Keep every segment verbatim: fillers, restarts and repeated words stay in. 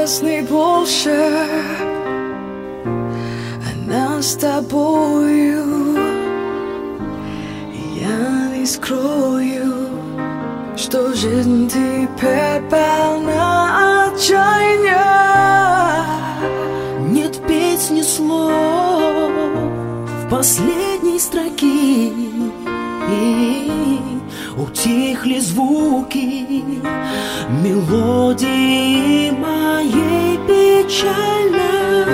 песни больше, она с тобою. Я не скрою, что жизнь теперь полна отчаяния. Нет в песне слов в последней строке, утихли звуки мелодии моей печальной.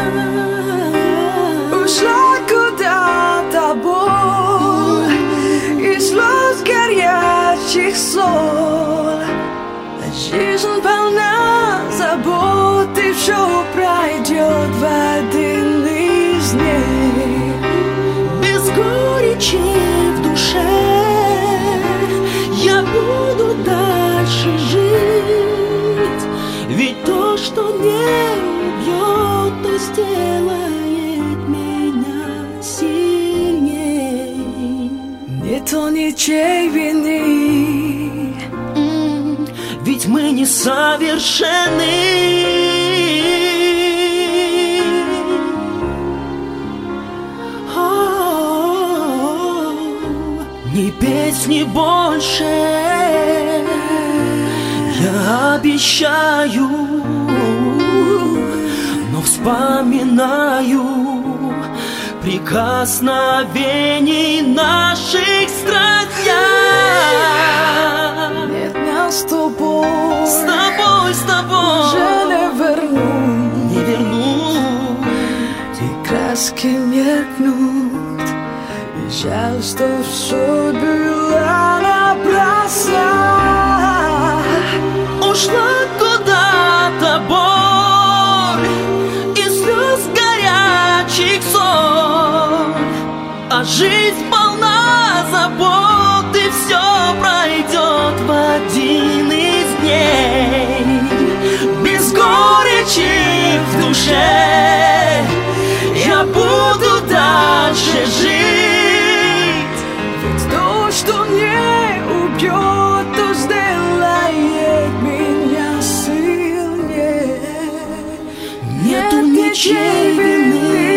Ушла куда-то боль и слез горячих соль. Жизнь полна забот, и все пройдет в один из дней. Без горечи в душе я буду дальше жить, ведь то, что не убьет, то сделает меня сильней. Нету ничьей вины, ведь мы не совершенны. Ни песни больше, я обещаю, но вспоминаю прикосновений наших страстей. Нет нас с тобой, с тобой, с тобой уже не верну, не верну. Те краски меркнут, и жаль, что все было напрасно. Ушла куда-то боль и слез горячих соль, а жизнь полна забот, и все пройдет в один из дней. Без горечи в душе я буду дальше жить, ведь то, что не убьет, то сделает меня сильнее. Нету ничьей вины,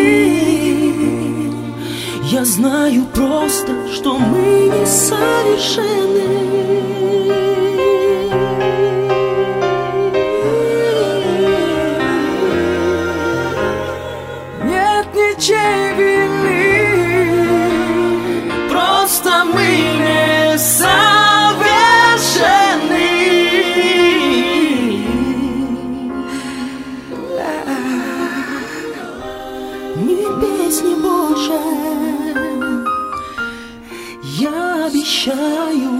я знаю просто, что мы не совершенны. Нет ничьей вины, просто мы не совершенны. Ни песни больше, я обещаю.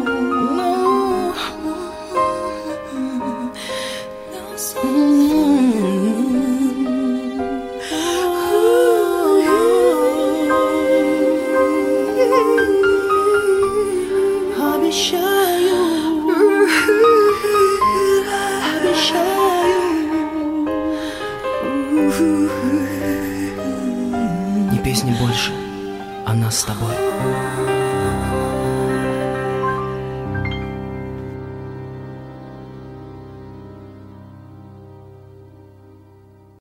Обещаю, обещаю. Ни песни больше, она с тобой.